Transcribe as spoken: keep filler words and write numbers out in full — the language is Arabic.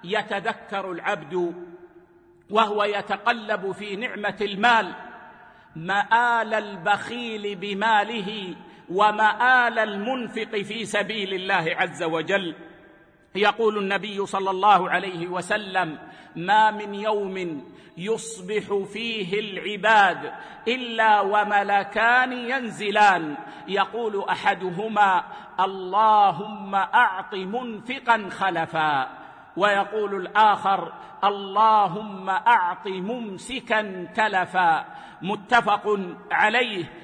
يتذكر العبد وهو يتقلب في نعمة المال مآل البخيل بماله ومآل المنفق في سبيل الله عز وجل. يقول النبي صلى الله عليه وسلم: ما من يوم يصبح فيه العباد إلا وملكان ينزلان، يقول أحدهما: اللهم أعط منفقا خلفا، ويقول الآخر: اللهم أعط ممسكا تلفا. متفق عليه.